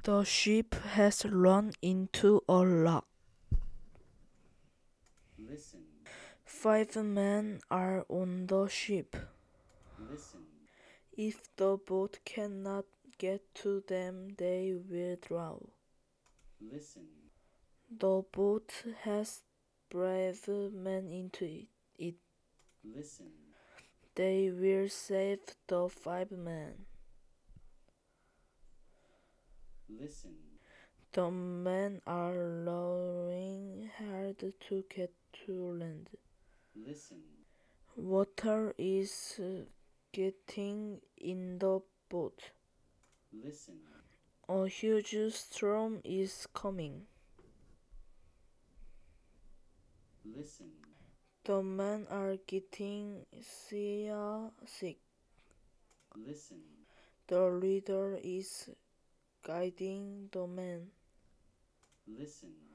The ship has run into a lock. Listen. 5 men are on the ship. Listen. If the boat cannot get to them, they will drown. Listen. The boat has brave men into it. Listen. They will save the 5 men. Listen. The men are rowing hard to get to land. Listen. Water is getting in the boat. Listen. A huge storm is coming. Listen. The men are getting seasick. Listen. The leader is guiding the men. Listen.